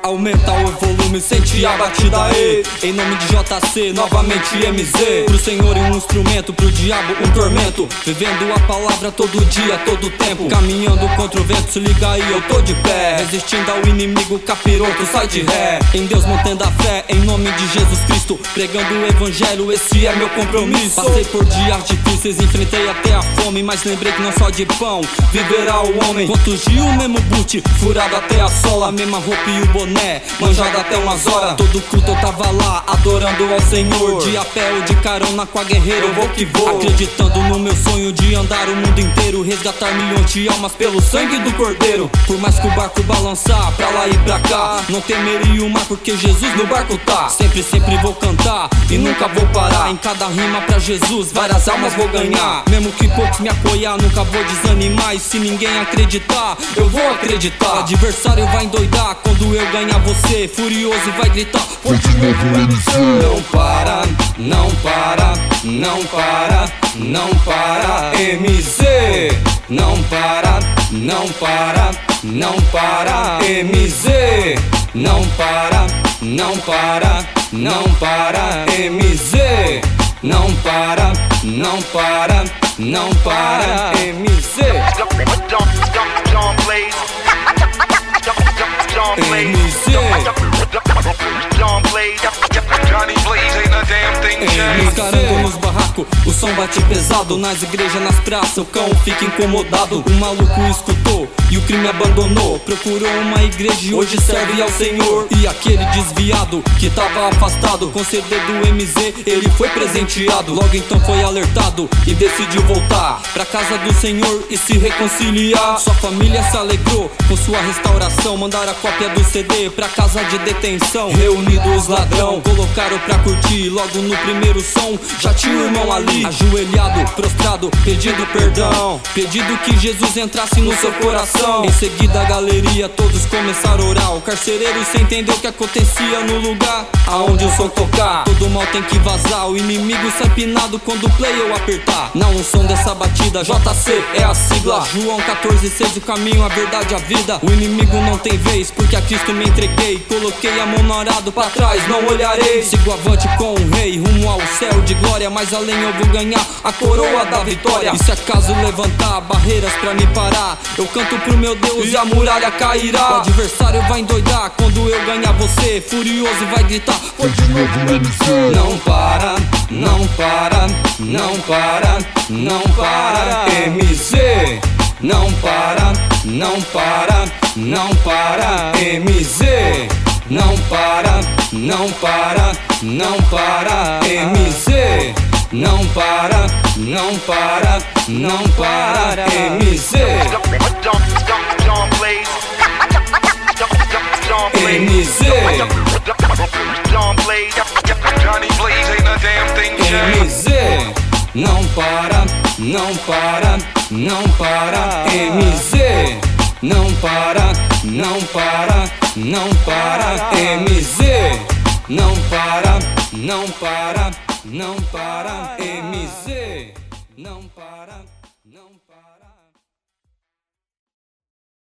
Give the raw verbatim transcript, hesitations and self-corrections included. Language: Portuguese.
Aumenta o volume, sente a batida, ei. Em nome de J C, novamente M Z. Pro Senhor um instrumento, pro diabo um tormento. Vivendo a palavra todo dia, todo tempo. Caminhando contra o vento, se liga aí, eu tô de pé. Resistindo ao inimigo, capiroto, sai de ré. Em Deus mantendo a fé, em nome de Jesus Cristo. Pregando o evangelho, esse é meu compromisso. Passei por dias difíceis, enfrentei até a fome. Mas lembrei que não só de pão viverá o homem. Quantos dias o mesmo boot, furado até a sola. A mesma roupa e o boné, manjado até umas horas. Todo culto eu tava lá, adorando ao Senhor. De a pé ou de carona com a guerreira, eu vou que vou. Acreditando no meu sonho de andar o mundo inteiro. Resgatar milhões de almas pelo sangue do Cordeiro. Por mais que o barco balançar, pra lá e pra cá, não temeria o mar porque Jesus no barco tá. Sempre, sempre vou cantar e nunca vou parar. Em cada rima pra Jesus, várias almas vou ganhar. Mesmo que poucos me apoiar, nunca vou desanimar. E se ninguém acreditar, eu vou acreditar. O adversário vai endoidar quando eu ganhar você. Furioso vai gritar, foi de novo M C. Não para, não para, não para, não para, M Z. Não para, não para, não para, M Z. Não para, não para, não para, M Z. Não para, não para, não para, M Z. M Z. Nos carangos, nos barracos, o som bate pesado. Nas igrejas, nas praças, o cão fica incomodado. O maluco escutou e o crime abandonou. Procurou uma igreja e hoje serve ao Senhor. E aquele desviado que tava afastado, com C D do M Z ele foi presenteado. Logo então foi alertado e decidiu voltar pra casa do Senhor e se reconciliar. Sua família se alegrou com sua restauração. Mandaram a cópia do C D pra casa de detenção. Reunidos os ladrão, colocaram pra curtir. Logo no primeiro som, já tinha o irmão ali, ajoelhado, prostrado, pedindo perdão, pedindo que Jesus entrasse no seu coração. Em seguida a galeria, todos começaram a orar. O carcereiro se entendeu o que acontecia no lugar aonde o som tocar. Todo mal tem que vazar, o inimigo sai pinado quando o play eu apertar. Na unção dessa batida, J C é a sigla. João quatorze, seis, o caminho, a verdade, a vida. O inimigo não tem vez, porque a Cristo me entreguei. Coloquei a mão no arado, pra trás não olharei. Sigo avante com o rei, rumo ao céu de glória. Mais além eu vou ganhar a coroa da vitória. E se acaso levantar barreiras pra me parar, eu canto pro meu Deus e a muralha cairá. O adversário vai endoidar quando eu ganhar você. Furioso vai gritar, foi de novo M C. Não para, não para, não para, não para, M Z. Não para, não para, não para, M Z. Não para, não para, não para, M Z. Não para, não para, não para, M Z. M Z. M Z. Não para, não para, não para, M Z. Não para, não para, não para, M Z. Não para, não para, não para, M Z. Não para.